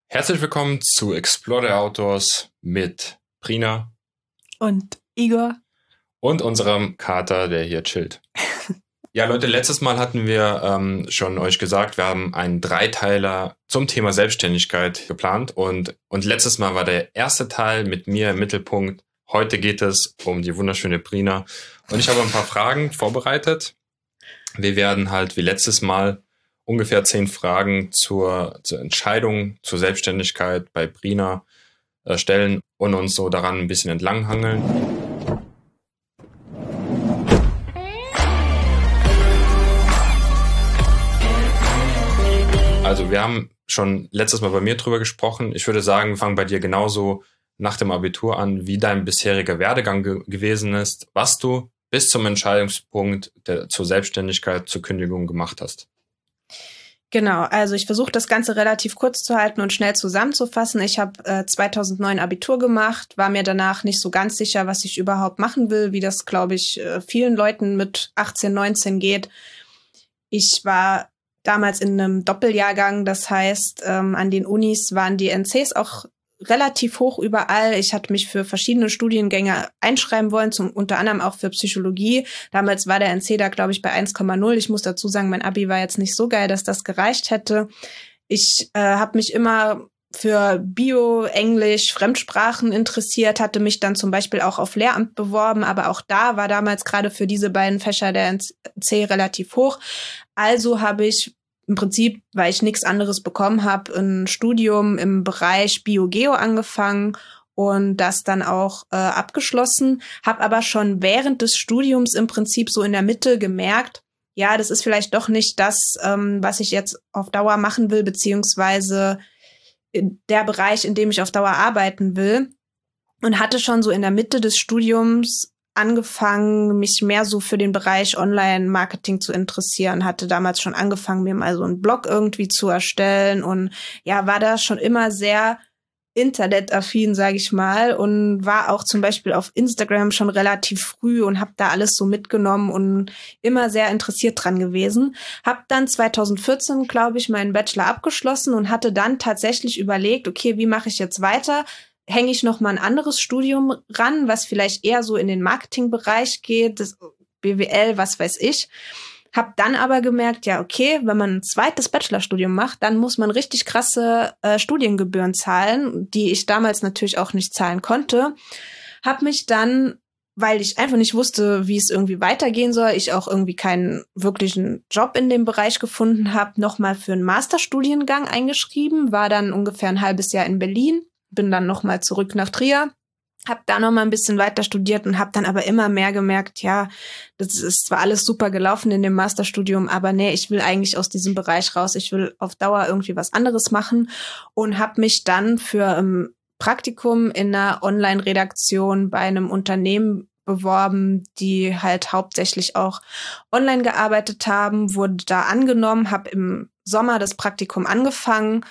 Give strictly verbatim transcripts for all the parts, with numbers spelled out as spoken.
Herzlich willkommen zu Explore the Outdoors mit Prina und Igor und unserem Kater, der hier chillt. Ja, Leute, letztes Mal hatten wir ähm, schon euch gesagt, wir haben einen Dreiteiler zum Thema Selbstständigkeit geplant und, und letztes Mal war der erste Teil mit mir im Mittelpunkt. Heute geht es um die wunderschöne Prina und ich habe ein paar Fragen vorbereitet. Wir werden halt wie letztes Mal ungefähr zehn Fragen zur, zur Entscheidung, zur Selbstständigkeit bei Prina äh, stellen und uns so daran ein bisschen entlanghangeln. Also wir haben schon letztes Mal bei mir drüber gesprochen. Ich würde sagen, wir fangen bei dir genauso nach dem Abitur an, wie dein bisheriger Werdegang ge- gewesen ist, was du bis zum Entscheidungspunkt der, zur Selbstständigkeit, zur Kündigung gemacht hast. Genau, also ich versuche das Ganze relativ kurz zu halten und schnell zusammenzufassen. Ich habe äh, zweitausendneun Abitur gemacht, war mir danach nicht so ganz sicher, was ich überhaupt machen will, wie das, glaube ich, äh, vielen Leuten mit achtzehn, neunzehn geht. Ich war damals in einem Doppeljahrgang, das heißt, ähm, an den Unis waren die N Cs auch relativ hoch überall. Ich hatte mich für verschiedene Studiengänge einschreiben wollen, zum, unter anderem auch für Psychologie. Damals war der N C da, glaube ich, bei eins Komma null. Ich muss dazu sagen, mein Abi war jetzt nicht so geil, dass das gereicht hätte. Ich äh, habe mich immer für Bio, Englisch, Fremdsprachen interessiert, hatte mich dann zum Beispiel auch auf Lehramt beworben, aber auch da war damals gerade für diese beiden Fächer der N C relativ hoch. Also habe ich im Prinzip, weil ich nichts anderes bekommen habe, ein Studium im Bereich Bio-Geo angefangen und das dann auch äh, abgeschlossen. Habe aber schon während des Studiums im Prinzip so in der Mitte gemerkt, ja, das ist vielleicht doch nicht das, ähm, was ich jetzt auf Dauer machen will, beziehungsweise der Bereich, in dem ich auf Dauer arbeiten will. Und hatte schon so in der Mitte des Studiums angefangen, mich mehr so für den Bereich Online-Marketing zu interessieren, hatte damals schon angefangen, mir mal so einen Blog irgendwie zu erstellen und ja, war da schon immer sehr internetaffin, sage ich mal, und war auch zum Beispiel auf Instagram schon relativ früh und habe da alles so mitgenommen und immer sehr interessiert dran gewesen. Hab dann zweitausendvierzehn, glaube ich, meinen Bachelor abgeschlossen und hatte dann tatsächlich überlegt, okay, wie mache ich jetzt weiter? Hänge ich noch mal ein anderes Studium ran, was vielleicht eher so in den Marketingbereich geht, das B W L, was weiß ich. Hab dann aber gemerkt, ja, okay, wenn man ein zweites Bachelorstudium macht, dann muss man richtig krasse äh, Studiengebühren zahlen, die ich damals natürlich auch nicht zahlen konnte. Hab mich dann, weil ich einfach nicht wusste, wie es irgendwie weitergehen soll, ich auch irgendwie keinen wirklichen Job in dem Bereich gefunden habe, noch mal für einen Masterstudiengang eingeschrieben, war dann ungefähr ein halbes Jahr in Berlin. Bin dann noch mal zurück nach Trier, habe da noch mal ein bisschen weiter studiert und habe dann aber immer mehr gemerkt, ja, das ist zwar alles super gelaufen in dem Masterstudium, aber nee, ich will eigentlich aus diesem Bereich raus. Ich will auf Dauer irgendwie was anderes machen und habe mich dann für ein Praktikum in einer Online-Redaktion bei einem Unternehmen beworben, die halt hauptsächlich auch online gearbeitet haben, wurde da angenommen, habe im Sommer das Praktikum angefangen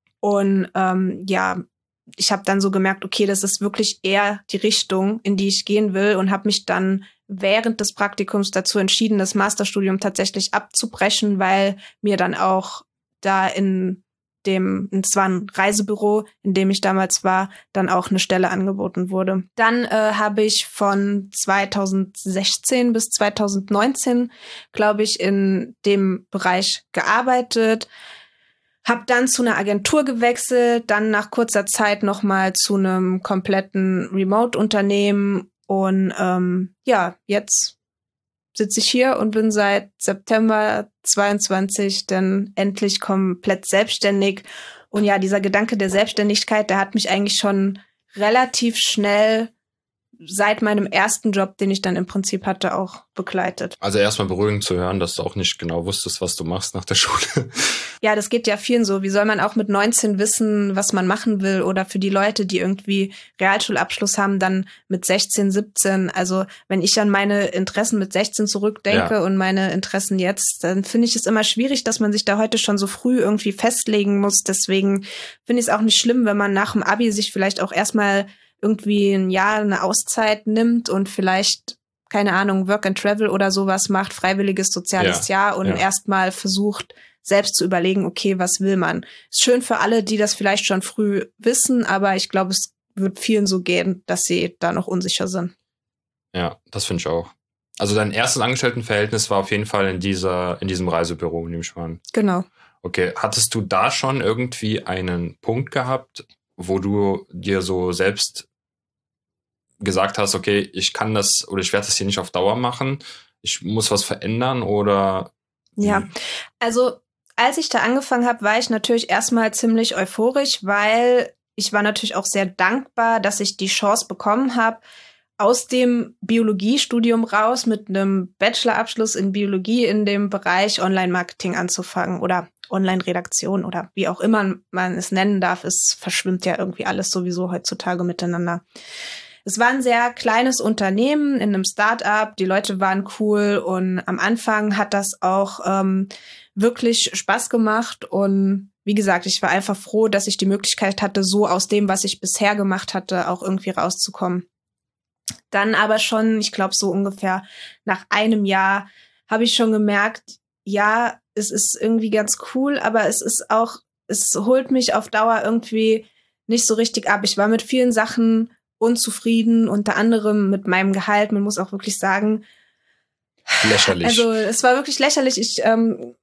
und ähm, ja, ich habe dann so gemerkt, okay, das ist wirklich eher die Richtung, in die ich gehen will und habe mich dann während des Praktikums dazu entschieden, das Masterstudium tatsächlich abzubrechen, weil mir dann auch da in dem, es war ein Reisebüro, in dem ich damals war, dann auch eine Stelle angeboten wurde. Dann äh, habe ich von zweitausendsechzehn bis zweitausendneunzehn, glaube ich, in dem Bereich gearbeitet. Hab dann zu einer Agentur gewechselt, dann nach kurzer Zeit nochmal zu einem kompletten Remote-Unternehmen und ähm, ja, jetzt sitze ich hier und bin seit September zweiundzwanzig dann endlich komplett selbstständig. Und ja, dieser Gedanke der Selbstständigkeit, der hat mich eigentlich schon relativ schnell seit meinem ersten Job, den ich dann im Prinzip hatte, auch begleitet. Also erstmal beruhigend zu hören, dass du auch nicht genau wusstest, was du machst nach der Schule. Ja, das geht ja vielen so. Wie soll man auch mit neunzehn wissen, was man machen will? Oder für die Leute, die irgendwie Realschulabschluss haben, dann mit sechzehn, siebzehn. Also wenn ich an meine Interessen mit sechzehn zurückdenke ja. und meine Interessen jetzt, dann finde ich es immer schwierig, dass man sich da heute schon so früh irgendwie festlegen muss. Deswegen finde ich es auch nicht schlimm, wenn man nach dem Abi sich vielleicht auch erstmal irgendwie ein Jahr eine Auszeit nimmt und vielleicht, keine Ahnung, Work and Travel oder sowas macht, freiwilliges soziales ja, Jahr und ja. erstmal versucht, selbst zu überlegen, okay, was will man? Ist schön für alle, die das vielleicht schon früh wissen, aber ich glaube, es wird vielen so gehen, dass sie da noch unsicher sind. Ja, das finde ich auch. Also dein erstes Angestelltenverhältnis war auf jeden Fall in dieser, in diesem Reisebüro, nehme ich mal an. Genau. Okay, hattest du da schon irgendwie einen Punkt gehabt, wo du dir so selbst gesagt hast, okay, ich kann das oder ich werde das hier nicht auf Dauer machen, ich muss was verändern oder? Ja, also als ich da angefangen habe, war ich natürlich erstmal ziemlich euphorisch, weil ich war natürlich auch sehr dankbar, dass ich die Chance bekommen habe, aus dem Biologiestudium raus mit einem Bachelorabschluss in Biologie in dem Bereich Online-Marketing anzufangen oder Online-Redaktion oder wie auch immer man es nennen darf. Es verschwimmt ja irgendwie alles sowieso heutzutage miteinander. Es war ein sehr kleines Unternehmen in einem Start-up. Die Leute waren cool und am Anfang hat das auch ähm, wirklich Spaß gemacht. Und wie gesagt, ich war einfach froh, dass ich die Möglichkeit hatte, so aus dem, was ich bisher gemacht hatte, auch irgendwie rauszukommen. Dann aber schon, ich glaube so ungefähr nach einem Jahr, habe ich schon gemerkt, ja, es ist irgendwie ganz cool, aber es ist auch, es holt mich auf Dauer irgendwie nicht so richtig ab. Ich war mit vielen Sachen unzufrieden, unter anderem mit meinem Gehalt. Man muss auch wirklich sagen, lächerlich. Also es war wirklich lächerlich. Ich ähm,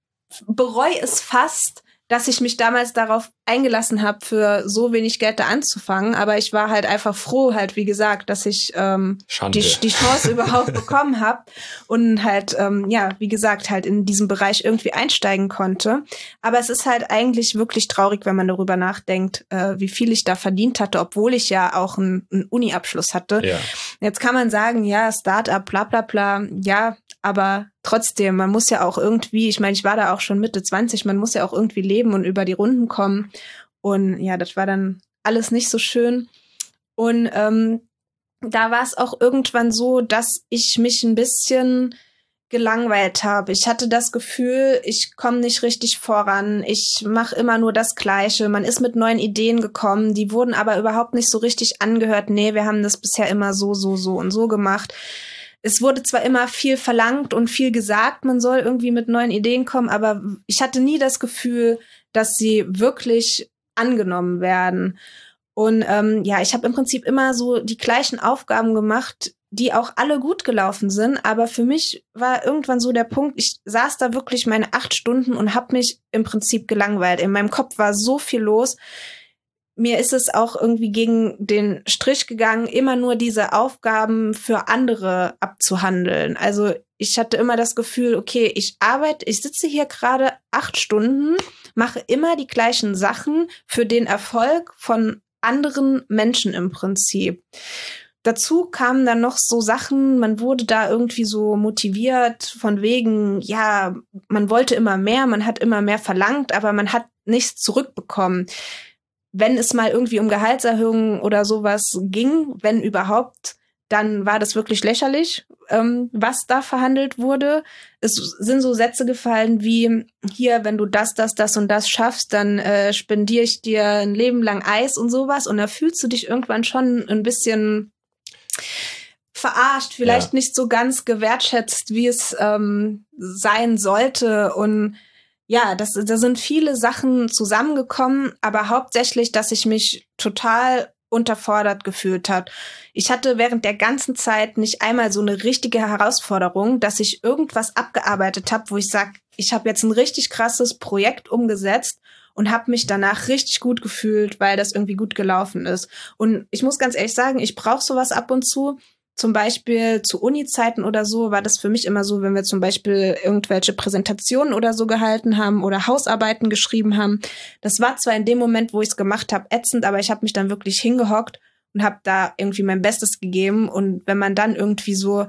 bereue es fast, dass ich mich damals darauf eingelassen habe, für so wenig Geld da anzufangen. Aber ich war halt einfach froh, halt wie gesagt, dass ich ähm, die, die Chance überhaupt bekommen habe und halt, ähm, ja, wie gesagt, halt in diesem Bereich irgendwie einsteigen konnte. Aber es ist halt eigentlich wirklich traurig, wenn man darüber nachdenkt, äh, wie viel ich da verdient hatte, obwohl ich ja auch einen, einen Uni-Abschluss hatte. Ja. Jetzt kann man sagen, ja, Start-up, bla bla bla, ja, aber trotzdem, man muss ja auch irgendwie, ich meine, ich war da auch schon Mitte zwanzig, man muss ja auch irgendwie leben und über die Runden kommen. Und ja, das war dann alles nicht so schön. Und ähm, da war es auch irgendwann so, dass ich mich ein bisschen gelangweilt habe. Ich hatte das Gefühl, ich komme nicht richtig voran. Ich mache immer nur das Gleiche. Man ist mit neuen Ideen gekommen, die wurden aber überhaupt nicht so richtig angehört. Nee, wir haben das bisher immer so, so, so und so gemacht. Es wurde zwar immer viel verlangt und viel gesagt, man soll irgendwie mit neuen Ideen kommen, aber ich hatte nie das Gefühl, dass sie wirklich angenommen werden. Und ähm, ja, ich habe im Prinzip immer so die gleichen Aufgaben gemacht, die auch alle gut gelaufen sind. Aber für mich war irgendwann so der Punkt, ich saß da wirklich meine acht Stunden und habe mich im Prinzip gelangweilt. In meinem Kopf war so viel los. Mir ist es auch irgendwie gegen den Strich gegangen, immer nur diese Aufgaben für andere abzuhandeln. Also ich hatte immer das Gefühl, okay, ich arbeite, ich sitze hier gerade acht Stunden, mache immer die gleichen Sachen für den Erfolg von anderen Menschen im Prinzip. Dazu kamen dann noch so Sachen, man wurde da irgendwie so motiviert von wegen, ja, man wollte immer mehr, man hat immer mehr verlangt, aber man hat nichts zurückbekommen. Wenn es mal irgendwie um Gehaltserhöhungen oder sowas ging, wenn überhaupt, dann war das wirklich lächerlich, ähm, was da verhandelt wurde. Es sind so Sätze gefallen wie, hier, wenn du das, das, das und das schaffst, dann äh, spendiere ich dir ein Leben lang Eis und sowas. Und da fühlst du dich irgendwann schon ein bisschen verarscht, vielleicht ja. nicht so ganz gewertschätzt, wie es ähm, sein sollte. Und ja, das, da sind viele Sachen zusammengekommen, aber hauptsächlich, dass ich mich total unterfordert gefühlt habe. Ich hatte während der ganzen Zeit nicht einmal so eine richtige Herausforderung, dass ich irgendwas abgearbeitet habe, wo ich sage, ich habe jetzt ein richtig krasses Projekt umgesetzt und habe mich danach richtig gut gefühlt, weil das irgendwie gut gelaufen ist. Und ich muss ganz ehrlich sagen, ich brauche sowas ab und zu. Zum Beispiel zu Uni-Zeiten oder so war das für mich immer so, wenn wir zum Beispiel irgendwelche Präsentationen oder so gehalten haben oder Hausarbeiten geschrieben haben. Das war zwar in dem Moment, wo ich es gemacht habe, ätzend, aber ich habe mich dann wirklich hingehockt und habe da irgendwie mein Bestes gegeben. Und wenn man dann irgendwie so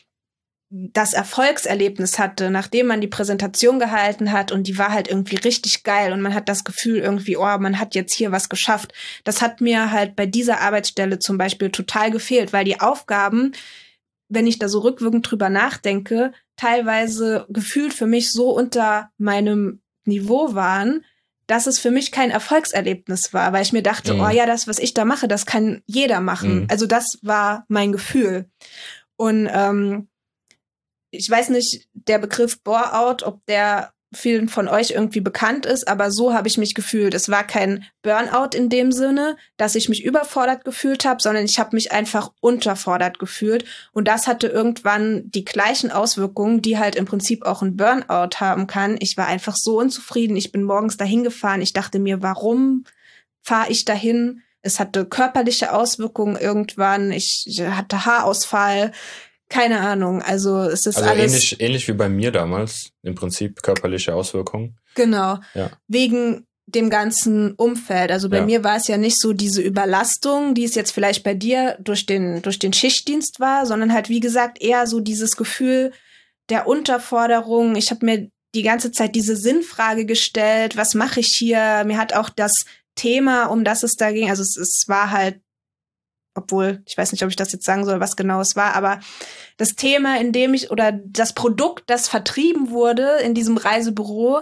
das Erfolgserlebnis hatte, nachdem man die Präsentation gehalten hat und die war halt irgendwie richtig geil und man hat das Gefühl irgendwie, oh, man hat jetzt hier was geschafft. Das hat mir halt bei dieser Arbeitsstelle zum Beispiel total gefehlt, weil die Aufgaben, wenn ich da so rückwirkend drüber nachdenke, teilweise gefühlt für mich so unter meinem Niveau waren, dass es für mich kein Erfolgserlebnis war, weil ich mir dachte, mhm. oh ja, das, was ich da mache, das kann jeder machen. Mhm. Also das war mein Gefühl. Und ähm, ich weiß nicht, der Begriff Bore-out, ob der vielen von euch irgendwie bekannt ist, aber so habe ich mich gefühlt. Es war kein Burnout in dem Sinne, dass ich mich überfordert gefühlt habe, sondern ich habe mich einfach unterfordert gefühlt. Und das hatte irgendwann die gleichen Auswirkungen, die halt im Prinzip auch ein Burnout haben kann. Ich war einfach so unzufrieden. Ich bin morgens dahin gefahren. Ich dachte mir, warum fahre ich dahin? Es hatte körperliche Auswirkungen irgendwann. Ich hatte Haarausfall. Keine Ahnung, also es ist also alles... ähnlich, ähnlich wie bei mir damals, im Prinzip körperliche Auswirkungen. Genau, ja. Wegen dem ganzen Umfeld. Also bei ja. mir war es ja nicht so diese Überlastung, die es jetzt vielleicht bei dir durch den, durch den Schichtdienst war, sondern halt, wie gesagt, eher so dieses Gefühl der Unterforderung. Ich habe mir die ganze Zeit diese Sinnfrage gestellt, was mache ich hier? Mir hat auch das Thema, um das es da ging, also es, es war halt, obwohl, ich weiß nicht, ob ich das jetzt sagen soll, was genau es war, aber das Thema, in dem ich, oder das Produkt, das vertrieben wurde in diesem Reisebüro,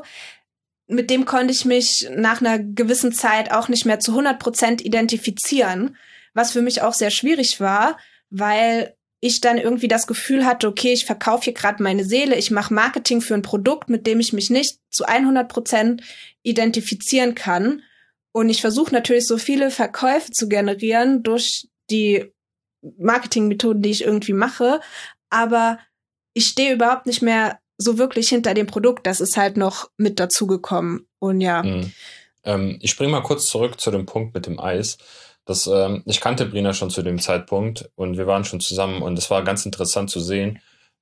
mit dem konnte ich mich nach einer gewissen Zeit auch nicht mehr zu hundert Prozent identifizieren, was für mich auch sehr schwierig war, weil ich dann irgendwie das Gefühl hatte, okay, ich verkaufe hier gerade meine Seele, ich mache Marketing für ein Produkt, mit dem ich mich nicht zu hundert Prozent identifizieren kann. Und ich versuche natürlich so viele Verkäufe zu generieren durch die Marketingmethoden, die ich irgendwie mache, aber ich stehe überhaupt nicht mehr so wirklich hinter dem Produkt. Das ist halt noch mit dazugekommen. Und ja. Mhm. Ähm, ich springe mal kurz zurück zu dem Punkt mit dem Eis. Das, ähm, ich kannte Brina schon zu dem Zeitpunkt und wir waren schon zusammen und es war ganz interessant zu sehen,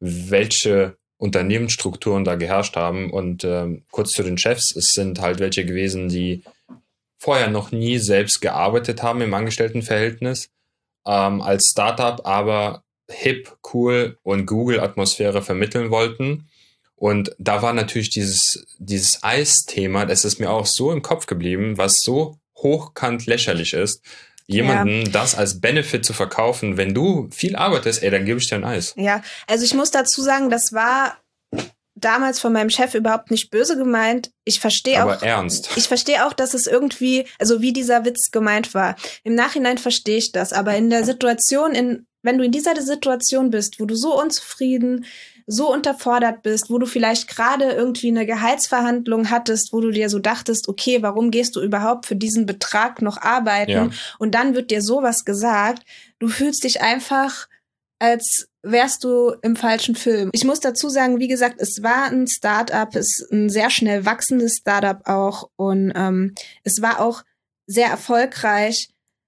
welche Unternehmensstrukturen da geherrscht haben. Und ähm, kurz zu den Chefs, es sind halt welche gewesen, die vorher noch nie selbst gearbeitet haben im Angestelltenverhältnis, ähm, als Startup, aber hip, cool und Google-Atmosphäre vermitteln wollten. Und da war natürlich dieses, dieses Eis-Thema, das ist mir auch so im Kopf geblieben, was so hochkant lächerlich ist, jemanden ja. das als Benefit zu verkaufen. Wenn du viel arbeitest, ey, dann gebe ich dir ein Eis. Ja, also ich muss dazu sagen, das war damals von meinem Chef überhaupt nicht böse gemeint. Ich verstehe auch. Aber ernst. Ich verstehe auch, dass es irgendwie, also wie dieser Witz gemeint war. Im Nachhinein verstehe ich das. Aber in der Situation, in, wenn du in dieser Situation bist, wo du so unzufrieden, so unterfordert bist, wo du vielleicht gerade irgendwie eine Gehaltsverhandlung hattest, wo du dir so dachtest, okay, warum gehst du überhaupt für diesen Betrag noch arbeiten? Ja. Und dann wird dir sowas gesagt. Du fühlst dich einfach, als wärst du im falschen Film. Ich muss dazu sagen, wie gesagt, es war ein Startup, es ist ein sehr schnell wachsendes Startup auch und ähm, es war auch sehr erfolgreich,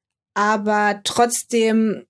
aber trotzdem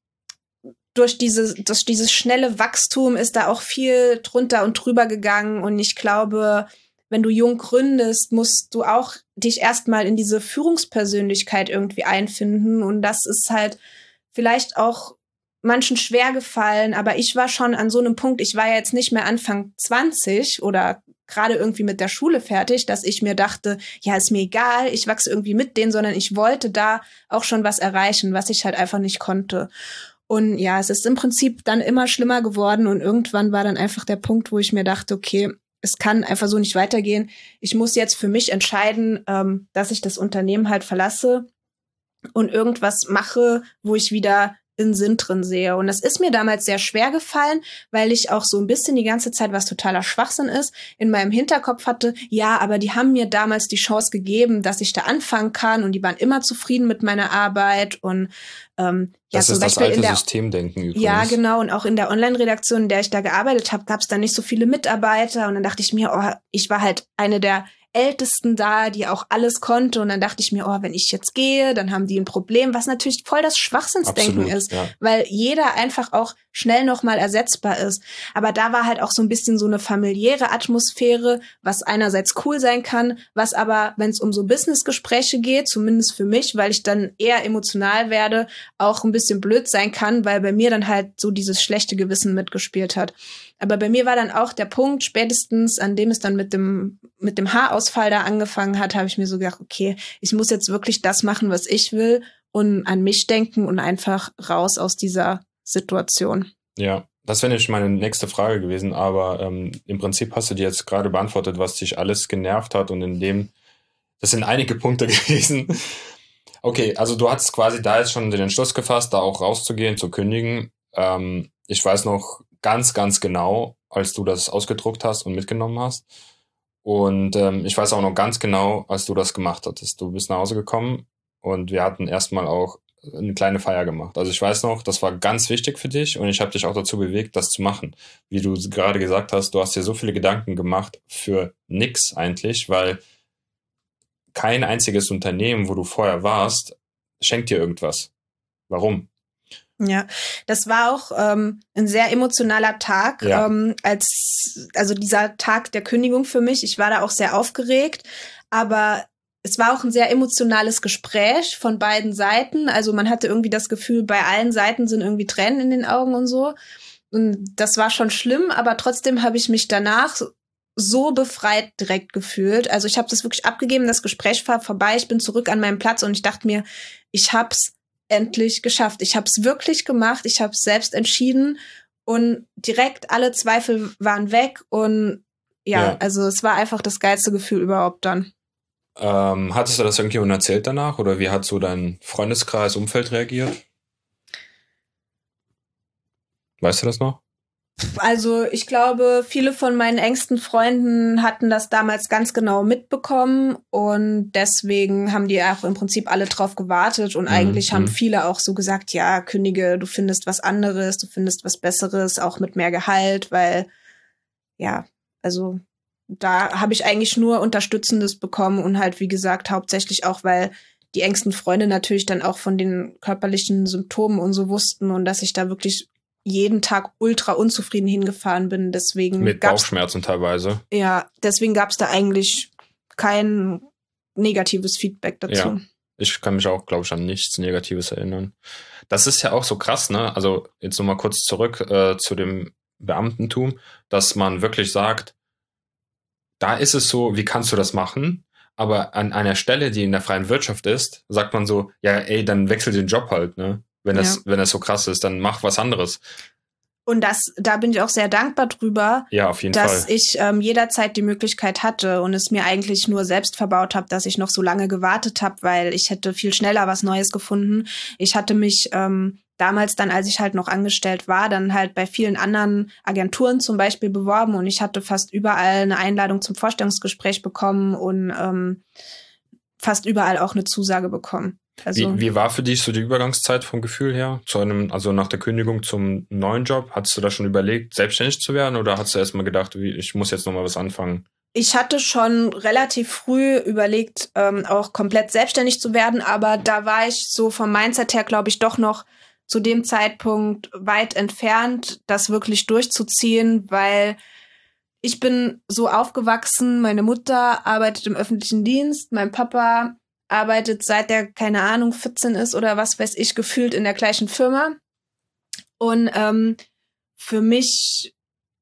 durch dieses, durch dieses schnelle Wachstum ist da auch viel drunter und drüber gegangen und ich glaube, wenn du jung gründest, musst du auch dich erstmal in diese Führungspersönlichkeit irgendwie einfinden und das ist halt vielleicht auch manchen schwer gefallen, aber ich war schon an so einem Punkt, ich war ja jetzt nicht mehr Anfang zwanzig oder gerade irgendwie mit der Schule fertig, dass ich mir dachte, ja, ist mir egal, ich wachse irgendwie mit denen, sondern ich wollte da auch schon was erreichen, was ich halt einfach nicht konnte. Und ja, es ist im Prinzip dann immer schlimmer geworden und irgendwann war dann einfach der Punkt, wo ich mir dachte, okay, es kann einfach so nicht weitergehen. Ich muss jetzt für mich entscheiden, ähm, dass ich das Unternehmen halt verlasse und irgendwas mache, wo ich wieder einen Sinn drin sehe. Und das ist mir damals sehr schwer gefallen, weil ich auch so ein bisschen die ganze Zeit, was totaler Schwachsinn ist, in meinem Hinterkopf hatte, ja, aber die haben mir damals die Chance gegeben, dass ich da anfangen kann und die waren immer zufrieden mit meiner Arbeit und ähm, ja, das zum ist Beispiel das alte in der Systemdenken übrigens. Ja, genau. Und auch in der Online-Redaktion, in der ich da gearbeitet habe, gab es da nicht so viele Mitarbeiter und dann dachte ich mir, oh, ich war halt eine der Ältesten da, die auch alles konnte. Und dann dachte ich mir, oh, wenn ich jetzt gehe, dann haben die ein Problem, was natürlich voll das Schwachsinnsdenken Absolut, ist, ja. weil jeder einfach auch schnell nochmal ersetzbar ist. Aber da war halt auch so ein bisschen so eine familiäre Atmosphäre, was einerseits cool sein kann, was aber, wenn es um so Businessgespräche geht, zumindest für mich, weil ich dann eher emotional werde, auch ein bisschen blöd sein kann, weil bei mir dann halt so dieses schlechte Gewissen mitgespielt hat. Aber bei mir war dann auch der Punkt, spätestens an dem es dann mit dem mit dem Haarausfall da angefangen hat, habe ich mir so gedacht, okay, ich muss jetzt wirklich das machen, was ich will und an mich denken und einfach raus aus dieser Situation. Ja, das wäre nämlich meine nächste Frage gewesen, aber ähm, im Prinzip hast du dir jetzt gerade beantwortet, was dich alles genervt hat und in dem, das sind einige Punkte gewesen. Okay, also du hattest quasi da jetzt schon den Entschluss gefasst, da auch rauszugehen, zu kündigen. Ähm, ich weiß noch ganz, ganz genau, als du das ausgedruckt hast und mitgenommen hast. Und ähm, ich weiß auch noch ganz genau, als du das gemacht hattest. Du bist nach Hause gekommen und wir hatten erstmal auch eine kleine Feier gemacht. Also ich weiß noch, das war ganz wichtig für dich und ich habe dich auch dazu bewegt, das zu machen. Wie du gerade gesagt hast, du hast dir so viele Gedanken gemacht für nix eigentlich, weil kein einziges Unternehmen, wo du vorher warst, schenkt dir irgendwas. Warum? Ja, das war auch ähm, ein sehr emotionaler Tag, Ja. ähm, als also dieser Tag der Kündigung für mich. Ich war da auch sehr aufgeregt, aber es war auch ein sehr emotionales Gespräch von beiden Seiten. Also man hatte irgendwie das Gefühl, bei allen Seiten sind irgendwie Tränen in den Augen und so. Und das war schon schlimm, aber trotzdem habe ich mich danach so befreit direkt gefühlt. Also ich habe das wirklich abgegeben, das Gespräch war vorbei, ich bin zurück an meinem Platz und ich dachte mir, ich hab's endlich geschafft. Ich habe es wirklich gemacht, ich habe es selbst entschieden und direkt alle Zweifel waren weg und ja, Ja. also es war einfach das geilste Gefühl überhaupt dann. Ähm, hattest du das irgendjemand erzählt danach oder wie hat so dein Freundeskreis, Umfeld reagiert? Weißt du das noch? Also ich glaube, viele von meinen engsten Freunden hatten das damals ganz genau mitbekommen und deswegen haben die auch im Prinzip alle drauf gewartet und Mhm, eigentlich haben mhm. viele auch so gesagt, ja, kündige, du findest was anderes, du findest was Besseres, auch mit mehr Gehalt, weil ja, also da habe ich eigentlich nur Unterstützendes bekommen und halt, wie gesagt, hauptsächlich auch, weil die engsten Freunde natürlich dann auch von den körperlichen Symptomen und so wussten und dass ich da wirklich jeden Tag ultra unzufrieden hingefahren bin. Deswegen Mit gab's, Bauchschmerzen teilweise. ja, deswegen gab es da eigentlich kein negatives Feedback dazu. Ja. Ich kann mich auch, glaube ich, an nichts Negatives erinnern. Das ist ja auch so krass, ne? Also jetzt nochmal kurz zurück äh, zu dem Beamtentum, dass man wirklich sagt, da ist es so, wie kannst du das machen? Aber an einer Stelle, die in der freien Wirtschaft ist, sagt man so, ja, ey, dann wechsel den Job halt, ne? Wenn das, Ja. wenn das so krass ist, dann mach was anderes. Und das, da bin ich auch sehr dankbar drüber, Ja, auf jeden dass Fall. ich ähm, jederzeit die Möglichkeit hatte und es mir eigentlich nur selbst verbaut habe, dass ich noch so lange gewartet habe, weil ich hätte viel schneller was Neues gefunden. Ich hatte mich ähm, damals dann, als ich halt noch angestellt war, dann halt bei vielen anderen Agenturen zum Beispiel beworben und ich hatte fast überall eine Einladung zum Vorstellungsgespräch bekommen und ähm, fast überall auch eine Zusage bekommen. Also Wie, wie war für dich so die Übergangszeit vom Gefühl her? Zu einem, also nach der Kündigung zum neuen Job? Hattest du da schon überlegt, selbstständig zu werden oder hast du erstmal gedacht, wie, ich muss jetzt nochmal was anfangen? ich hatte schon relativ früh überlegt, ähm, auch komplett selbstständig zu werden, aber da war ich so vom Mindset her, glaube ich, doch noch zu dem Zeitpunkt weit entfernt, das wirklich durchzuziehen, weil ich bin so aufgewachsen, meine Mutter arbeitet im öffentlichen Dienst, mein Papa arbeitet seit der, keine Ahnung, vierzehn ist oder was weiß ich, gefühlt in der gleichen Firma. Und ähm, für mich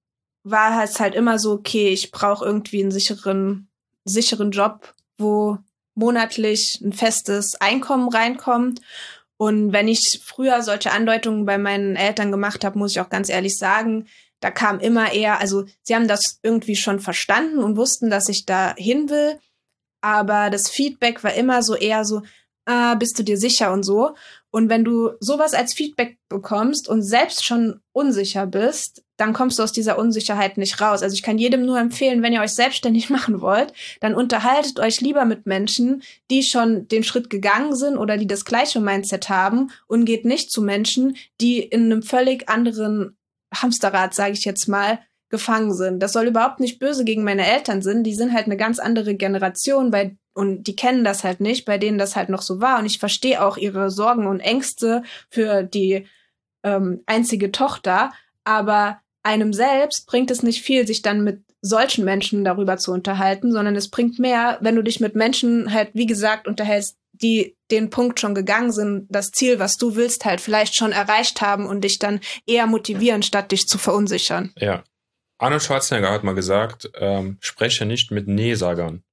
war es halt immer so, okay, ich brauche irgendwie einen sicheren, sicheren Job, wo monatlich ein festes Einkommen reinkommt. Und wenn ich früher solche Andeutungen bei meinen Eltern gemacht habe, muss ich auch ganz ehrlich sagen, da kam immer eher, also sie haben das irgendwie schon verstanden und wussten, dass ich da hin will, aber das Feedback war immer so eher so, ah, bist du dir sicher und so. Und wenn du sowas als Feedback bekommst und selbst schon unsicher bist, dann kommst du aus dieser Unsicherheit nicht raus. Also ich kann jedem nur empfehlen, wenn ihr euch selbstständig machen wollt, dann unterhaltet euch lieber mit Menschen, die schon den Schritt gegangen sind oder die das gleiche Mindset haben und geht nicht zu Menschen, die in einem völlig anderen Hamsterrad, sage ich jetzt mal, gefangen sind. Das soll überhaupt nicht böse gegen meine Eltern sind. Die sind halt eine ganz andere Generation bei, und die kennen das halt nicht, bei denen das halt noch so war. Und ich verstehe auch ihre Sorgen und Ängste für die ähm, einzige Tochter. Aber einem selbst bringt es nicht viel, sich dann mit solchen Menschen darüber zu unterhalten, sondern es bringt mehr, wenn du dich mit Menschen halt, wie gesagt, unterhältst, die den Punkt schon gegangen sind, das Ziel, was du willst, halt vielleicht schon erreicht haben und dich dann eher motivieren, statt dich zu verunsichern. Ja. Arnold Schwarzenegger hat mal gesagt, ähm, spreche nicht mit Nee-Sagern.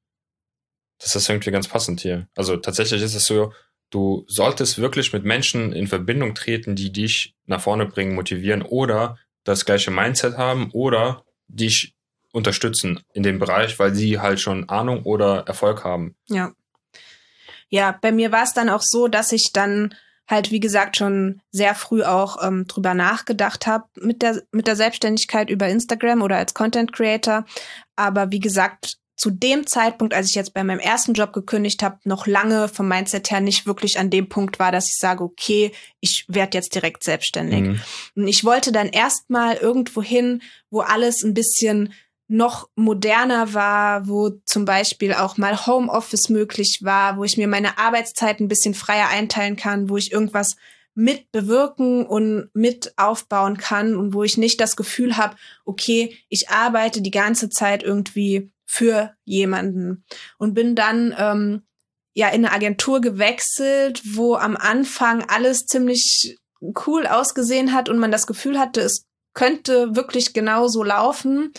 Das ist irgendwie ganz passend hier. Also tatsächlich ist es so, du solltest wirklich mit Menschen in Verbindung treten, die dich nach vorne bringen, motivieren oder das gleiche Mindset haben oder dich unterstützen in dem Bereich, weil sie halt schon Ahnung oder Erfolg haben. Ja. Ja, bei mir war es dann auch so, dass ich dann halt, wie gesagt, schon sehr früh auch ähm, drüber nachgedacht habe mit der, mit der Selbstständigkeit über Instagram oder als Content Creator. Aber wie gesagt, zu dem Zeitpunkt, als ich jetzt bei meinem ersten Job gekündigt habe, noch lange vom Mindset her nicht wirklich an dem Punkt war, dass ich sage, okay, ich werde jetzt direkt selbstständig. Mhm. Und ich wollte dann erstmal irgendwo hin, wo alles ein bisschen noch moderner war, wo zum Beispiel auch mal Homeoffice möglich war, wo ich mir meine Arbeitszeit ein bisschen freier einteilen kann, wo ich irgendwas mit bewirken und mit aufbauen kann und wo ich nicht das Gefühl habe, okay, ich arbeite die ganze Zeit irgendwie für jemanden. Und bin dann ähm, ja in eine Agentur gewechselt, wo am Anfang alles ziemlich cool ausgesehen hat und man das Gefühl hatte, es könnte wirklich genauso laufen.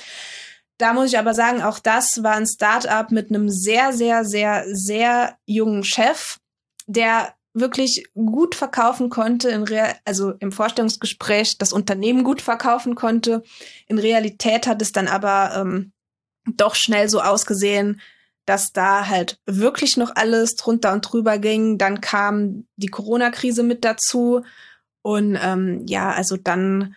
Da muss ich aber sagen, auch das war ein Start-up mit einem sehr, sehr, sehr, sehr jungen Chef, der wirklich gut verkaufen konnte, in Real, also im Vorstellungsgespräch das Unternehmen gut verkaufen konnte. In Realität hat es dann aber ähm, doch schnell so ausgesehen, dass da halt wirklich noch alles drunter und drüber ging. Dann kam die Corona-Krise mit dazu und ähm, ja, also dann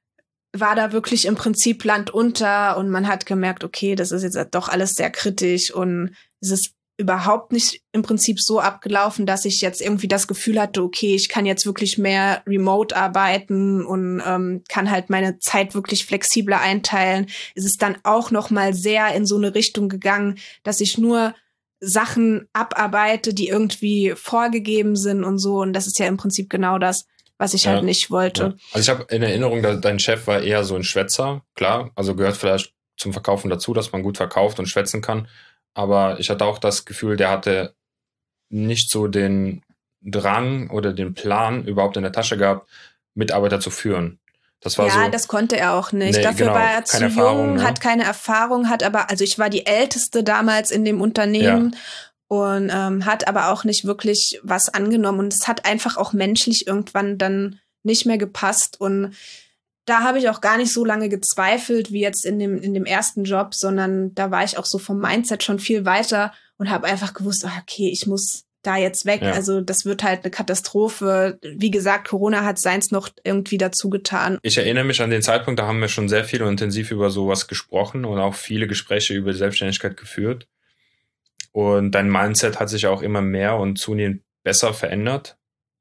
war da wirklich im Prinzip Land unter und man hat gemerkt, okay, das ist jetzt doch alles sehr kritisch und es ist überhaupt nicht im Prinzip so abgelaufen, dass ich jetzt irgendwie das Gefühl hatte, okay, ich kann jetzt wirklich mehr remote arbeiten und ähm, kann halt meine Zeit wirklich flexibler einteilen. Es ist dann auch noch mal sehr in so eine Richtung gegangen, dass ich nur Sachen abarbeite, die irgendwie vorgegeben sind und so. Und das ist ja im Prinzip genau das, was ich ja, halt nicht wollte. Ja. Also ich habe in Erinnerung, dass dein Chef war eher so ein Schwätzer, klar, also gehört vielleicht zum Verkaufen dazu, dass man gut verkauft und schwätzen kann. Aber ich hatte auch das Gefühl, der hatte nicht so den Drang oder den Plan überhaupt in der Tasche gehabt, Mitarbeiter zu führen. Das war ja, so, das konnte er auch nicht. Nee, Dafür genau, war er zu jung, ne? hat keine Erfahrung, hat aber, also ich war die Älteste damals in dem Unternehmen. Ja. Und ähm, hat aber auch nicht wirklich was angenommen. Und es hat einfach auch menschlich irgendwann dann nicht mehr gepasst. Und da habe ich auch gar nicht so lange gezweifelt wie jetzt in dem in dem ersten Job, sondern da war ich auch so vom Mindset schon viel weiter und habe einfach gewusst, okay, ich muss da jetzt weg. Ja. Also das wird halt eine Katastrophe. Wie gesagt, Corona hat seins noch irgendwie dazu getan. Ich erinnere mich an den Zeitpunkt, da haben wir schon sehr viel und intensiv über sowas gesprochen und auch viele Gespräche über die Selbstständigkeit geführt. Und dein Mindset hat sich auch immer mehr und zunehmend besser verändert.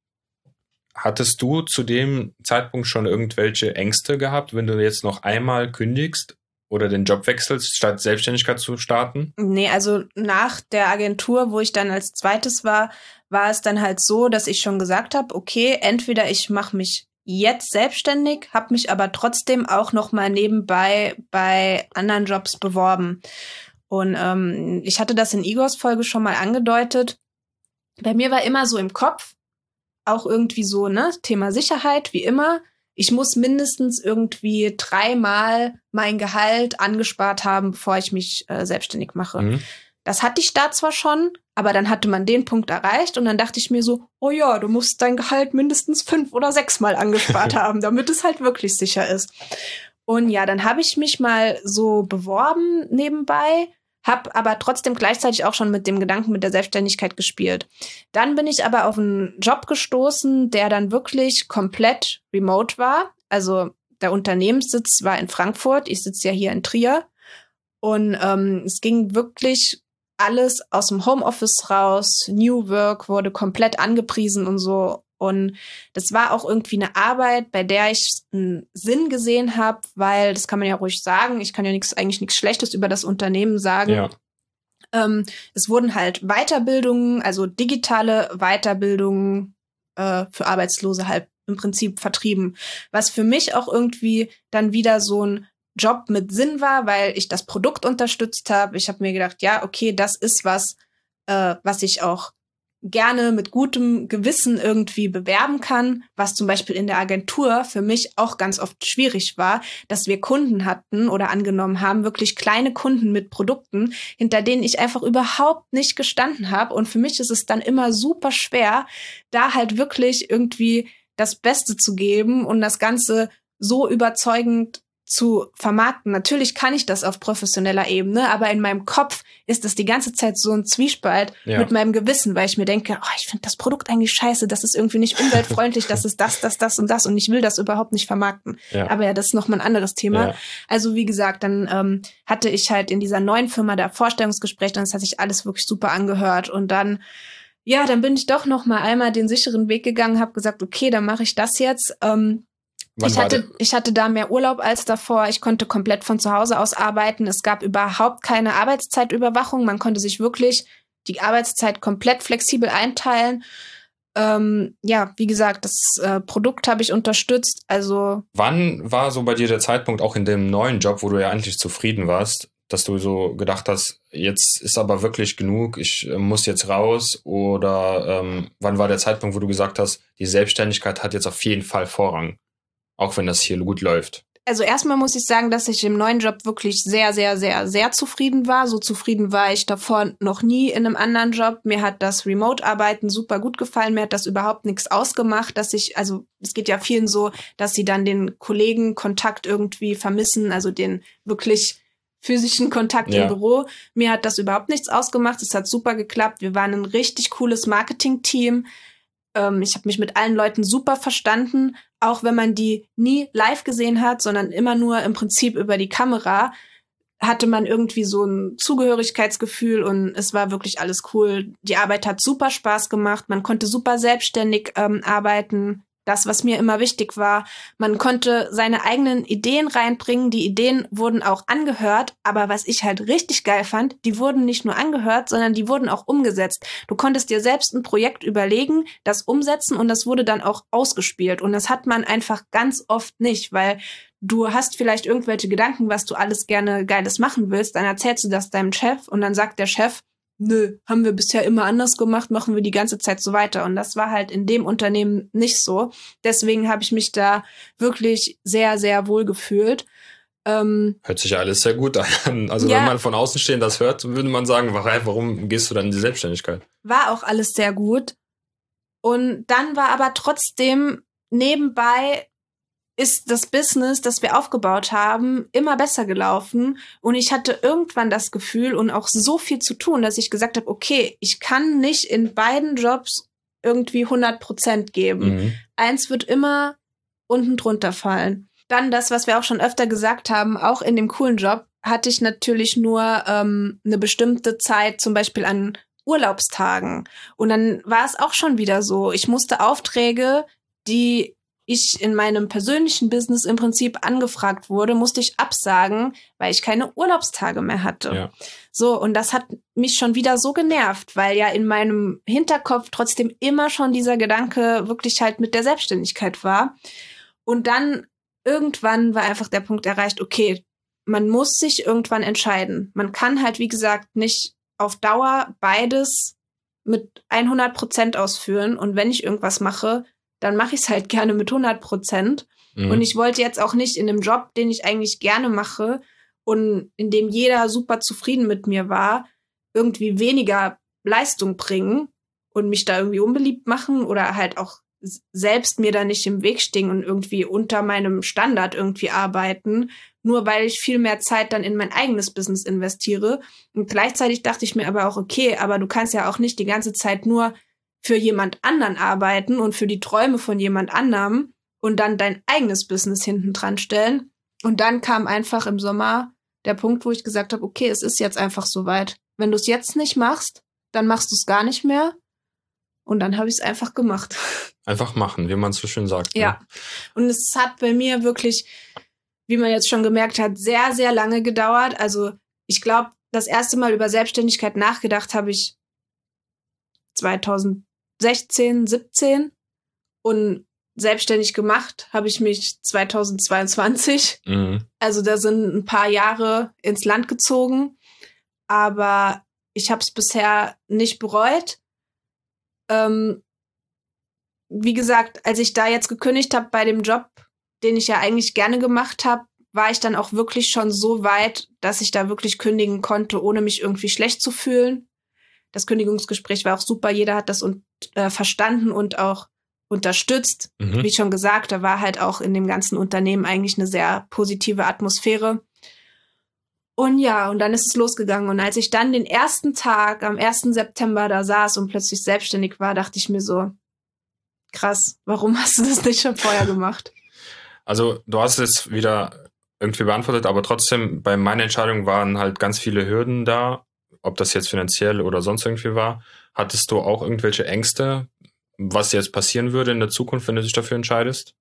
Hattest du zu dem Zeitpunkt schon irgendwelche Ängste gehabt, wenn du jetzt noch einmal kündigst oder den Job wechselst, statt Selbstständigkeit zu starten? Nee, also nach der Agentur, wo ich dann als zweites war, war es dann halt so, dass ich schon gesagt habe, okay, entweder ich mache mich jetzt selbstständig, habe mich aber trotzdem auch noch mal nebenbei bei anderen Jobs beworben. Und ähm, ich hatte das in Igors Folge schon mal angedeutet. Bei mir war immer so im Kopf, auch irgendwie so, ne, Thema Sicherheit, wie immer. Ich muss mindestens irgendwie dreimal mein Gehalt angespart haben, bevor ich mich äh, selbstständig mache. Mhm. Das hatte ich da zwar schon, aber dann hatte man den Punkt erreicht und dann dachte ich mir so, oh ja, du musst dein Gehalt mindestens fünf oder sechs Mal angespart haben, damit es halt wirklich sicher ist. Und ja, dann habe ich mich mal so beworben nebenbei, habe aber trotzdem gleichzeitig auch schon mit dem Gedanken mit der Selbstständigkeit gespielt. Dann bin ich aber auf einen Job gestoßen, der dann wirklich komplett remote war. Also der Unternehmenssitz war in Frankfurt, ich sitze ja hier in Trier. Und ähm, es ging wirklich alles aus dem Homeoffice raus. New Work wurde komplett angepriesen und so. Und das war auch irgendwie eine Arbeit, bei der ich einen Sinn gesehen habe, weil, das kann man ja ruhig sagen, ich kann ja nix, eigentlich nichts Schlechtes über das Unternehmen sagen. Ja. Ähm, es wurden halt Weiterbildungen, also digitale Weiterbildungen äh, für Arbeitslose halt im Prinzip vertrieben. Was für mich auch irgendwie dann wieder so ein Job mit Sinn war, weil ich das Produkt unterstützt habe. Ich habe mir gedacht, ja, okay, das ist was, äh, was ich auch gerne mit gutem Gewissen irgendwie bewerben kann, was zum Beispiel in der Agentur für mich auch ganz oft schwierig war, dass wir Kunden hatten oder angenommen haben, wirklich kleine Kunden mit Produkten, hinter denen ich einfach überhaupt nicht gestanden habe. Und für mich ist es dann immer super schwer, da halt wirklich irgendwie das Beste zu geben und das Ganze so überzeugend zu vermarkten. Natürlich kann ich das auf professioneller Ebene, aber in meinem Kopf ist das die ganze Zeit so ein Zwiespalt ja. mit meinem Gewissen, weil ich mir denke, oh, ich finde das Produkt eigentlich scheiße, das ist irgendwie nicht umweltfreundlich, das ist das, das, das und das und ich will das überhaupt nicht vermarkten. Ja. Aber ja, das ist nochmal ein anderes Thema. Ja. Also wie gesagt, dann ähm, hatte ich halt in dieser neuen Firma da Vorstellungsgespräch und es hat sich alles wirklich super angehört und dann ja, dann bin ich doch noch mal einmal den sicheren Weg gegangen, habe gesagt, okay, dann mache ich das jetzt. Ähm, Ich hatte, ich hatte da mehr Urlaub als davor. Ich konnte komplett von zu Hause aus arbeiten. Es gab überhaupt keine Arbeitszeitüberwachung. Man konnte sich wirklich die Arbeitszeit komplett flexibel einteilen. Ähm, ja, wie gesagt, das äh, Produkt habe ich unterstützt. Also wann war so bei dir der Zeitpunkt auch in dem neuen Job, wo du ja eigentlich zufrieden warst, dass du so gedacht hast, jetzt ist aber wirklich genug, ich äh, muss jetzt raus? Oder ähm, wann war der Zeitpunkt, wo du gesagt hast, die Selbstständigkeit hat jetzt auf jeden Fall Vorrang? Auch wenn das hier gut läuft. Also erstmal muss ich sagen, dass ich im neuen Job wirklich sehr, sehr, sehr, sehr zufrieden war. So zufrieden war ich davor noch nie in einem anderen Job. Mir hat das Remote-Arbeiten super gut gefallen. Mir hat das überhaupt nichts ausgemacht, dass ich, also es geht ja vielen so, dass sie dann den Kollegenkontakt irgendwie vermissen, also den wirklich physischen Kontakt ja. im Büro. Mir hat das überhaupt nichts ausgemacht. Es hat super geklappt. Wir waren ein richtig cooles Marketing-Team. Ähm, ich habe mich mit allen Leuten super verstanden, auch wenn man die nie live gesehen hat, sondern immer nur im Prinzip über die Kamera, hatte man irgendwie so ein Zugehörigkeitsgefühl und es war wirklich alles cool. Die Arbeit hat super Spaß gemacht, man konnte super selbstständig ähm, arbeiten. Das, was mir immer wichtig war, man konnte seine eigenen Ideen reinbringen. Die Ideen wurden auch angehört, aber was ich halt richtig geil fand, die wurden nicht nur angehört, sondern die wurden auch umgesetzt. Du konntest dir selbst ein Projekt überlegen, das umsetzen und das wurde dann auch ausgespielt. Und das hat man einfach ganz oft nicht, weil du hast vielleicht irgendwelche Gedanken, was du alles gerne Geiles machen willst, dann erzählst du das deinem Chef und dann sagt der Chef, nö, haben wir bisher immer anders gemacht, machen wir die ganze Zeit so weiter. Und das war halt in dem Unternehmen nicht so. Deswegen habe ich mich da wirklich sehr, sehr wohl gefühlt. Ähm, Hört sich ja alles sehr gut an. Also ja, wenn man von außen stehend das hört, würde man sagen, warum gehst du dann in die Selbstständigkeit? War auch alles sehr gut. Und dann war aber trotzdem nebenbei ist das Business, das wir aufgebaut haben, immer besser gelaufen. Und ich hatte irgendwann das Gefühl und auch so viel zu tun, dass ich gesagt habe, okay, ich kann nicht in beiden Jobs irgendwie hundert Prozent geben. Mhm. Eins wird immer unten drunter fallen. Dann das, was wir auch schon öfter gesagt haben, auch in dem coolen Job hatte ich natürlich nur ähm, eine bestimmte Zeit, zum Beispiel an Urlaubstagen. Und dann war es auch schon wieder so, ich musste Aufträge, die ich in meinem persönlichen Business im Prinzip angefragt wurde, musste ich absagen, weil ich keine Urlaubstage mehr hatte. Ja. So, und das hat mich schon wieder so genervt, weil ja in meinem Hinterkopf trotzdem immer schon dieser Gedanke wirklich halt mit der Selbstständigkeit war. Und dann irgendwann war einfach der Punkt erreicht, okay, man muss sich irgendwann entscheiden. Man kann halt, wie gesagt, nicht auf Dauer beides mit hundert Prozent ausführen. Und wenn ich irgendwas mache, dann mache ich es halt gerne mit hundert Prozent. Mhm. Und ich wollte jetzt auch nicht in einem Job, den ich eigentlich gerne mache und in dem jeder super zufrieden mit mir war, irgendwie weniger Leistung bringen und mich da irgendwie unbeliebt machen oder halt auch selbst mir da nicht im Weg stehen und irgendwie unter meinem Standard irgendwie arbeiten, nur weil ich viel mehr Zeit dann in mein eigenes Business investiere. Und gleichzeitig dachte ich mir aber auch, okay, aber du kannst ja auch nicht die ganze Zeit nur für jemand anderen arbeiten und für die Träume von jemand anderem und dann dein eigenes Business hinten dran stellen. Und dann kam einfach im Sommer der Punkt, wo ich gesagt habe, okay, es ist jetzt einfach soweit. Wenn du es jetzt nicht machst, dann machst du es gar nicht mehr. Und dann habe ich es einfach gemacht. Einfach machen, wie man so schön sagt. Ja. Ne? Und es hat bei mir wirklich, wie man jetzt schon gemerkt hat, sehr, sehr lange gedauert. Also ich glaube, das erste Mal über Selbstständigkeit nachgedacht habe ich zweitausendsechzehn, siebzehn und selbstständig gemacht habe ich mich zweitausendzweiundzwanzig. Mhm. Also da sind ein paar Jahre ins Land gezogen, aber ich habe es bisher nicht bereut. Ähm, wie gesagt, als ich da jetzt gekündigt habe bei dem Job, den ich ja eigentlich gerne gemacht habe, war ich dann auch wirklich schon so weit, dass ich da wirklich kündigen konnte, ohne mich irgendwie schlecht zu fühlen. Das Kündigungsgespräch war auch super, jeder hat das und, äh, verstanden und auch unterstützt. Mhm. Wie schon gesagt, da war halt auch in dem ganzen Unternehmen eigentlich eine sehr positive Atmosphäre. Und ja, und dann ist es losgegangen. Und als ich dann den ersten Tag, am ersten September da saß und plötzlich selbstständig war, dachte ich mir so, krass, warum hast du das nicht schon vorher gemacht? Also du hast es wieder irgendwie beantwortet, aber trotzdem, bei meiner Entscheidung waren halt ganz viele Hürden da, ob das jetzt finanziell oder sonst irgendwie war. Hattest du auch irgendwelche Ängste, was jetzt passieren würde in der Zukunft, wenn du dich dafür entscheidest?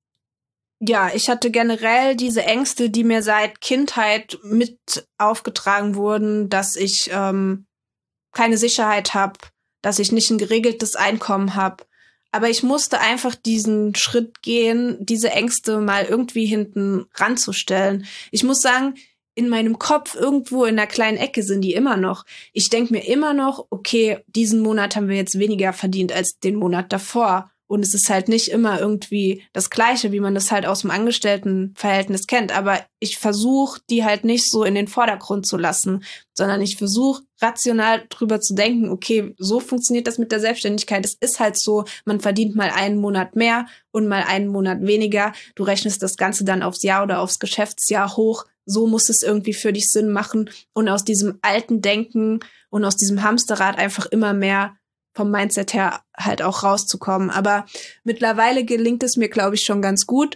Ja, ich hatte generell diese Ängste, die mir seit Kindheit mit aufgetragen wurden, dass ich ähm, keine Sicherheit habe, dass ich nicht ein geregeltes Einkommen habe. Aber ich musste einfach diesen Schritt gehen, diese Ängste mal irgendwie hinten ranzustellen. Ich muss sagen, in meinem Kopf irgendwo in der kleinen Ecke sind die immer noch. Ich denke mir immer noch, okay, diesen Monat haben wir jetzt weniger verdient als den Monat davor. Und es ist halt nicht immer irgendwie das Gleiche, wie man das halt aus dem Angestelltenverhältnis kennt. Aber ich versuche, die halt nicht so in den Vordergrund zu lassen, sondern ich versuche, rational drüber zu denken, okay, so funktioniert das mit der Selbstständigkeit. Es ist halt so, man verdient mal einen Monat mehr und mal einen Monat weniger. Du rechnest das Ganze dann aufs Jahr oder aufs Geschäftsjahr hoch. So muss es irgendwie für dich Sinn machen. Und aus diesem alten Denken und aus diesem Hamsterrad einfach immer mehr vom Mindset her halt auch rauszukommen. Aber mittlerweile gelingt es mir, glaube ich, schon ganz gut.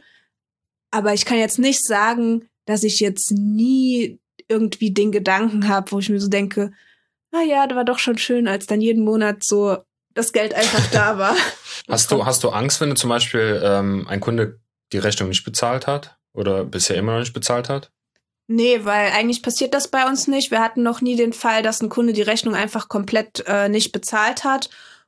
Aber ich kann jetzt nicht sagen, dass ich jetzt nie irgendwie den Gedanken habe, wo ich mir so denke, ah ja, das war doch schon schön, als dann jeden Monat so das Geld einfach da war. Hast du, hast du Angst, wenn du zum Beispiel ähm, ein Kunde die Rechnung nicht bezahlt hat oder bisher immer noch nicht bezahlt hat? Nee, weil eigentlich passiert das bei uns nicht. Wir hatten noch nie den Fall, dass ein Kunde die Rechnung einfach komplett äh, nicht bezahlt hat.